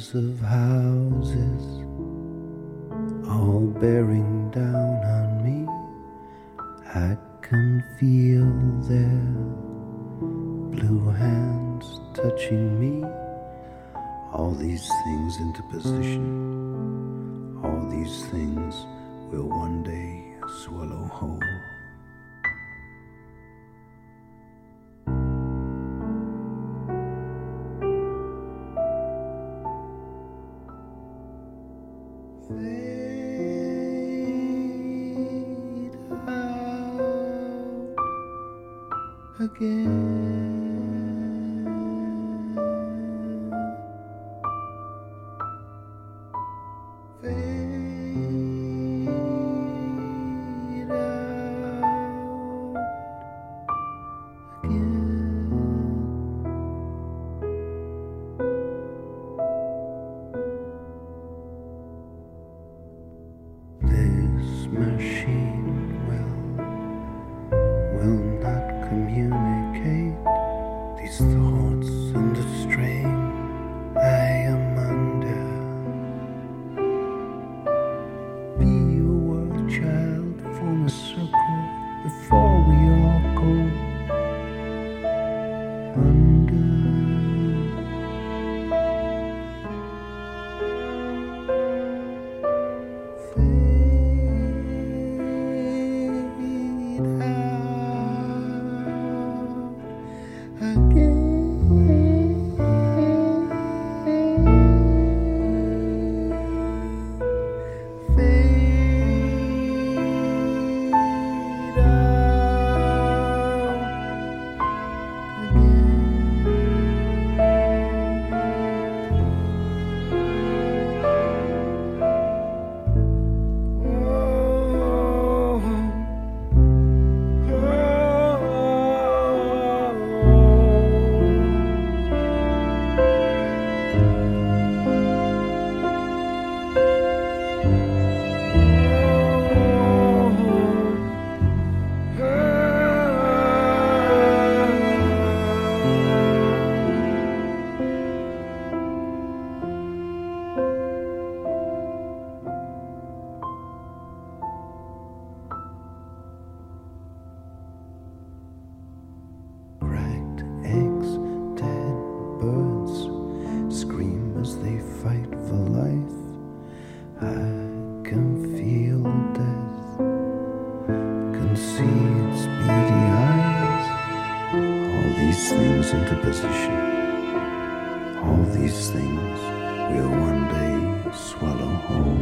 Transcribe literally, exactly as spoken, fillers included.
rows of houses all bearing down on me. I can feel their blue hands touching me. All these things into position, all these things will one day swallow whole. Fade out again. Fade out again. This machine will, will not communicate these thoughts and the strain I am under. Be a world child, form a circle before we all go under. Cracked eggs, dead birds scream as they fight for life. I can feel death, can see its beady eyes. All these things into position, all these things will one day swallow whole.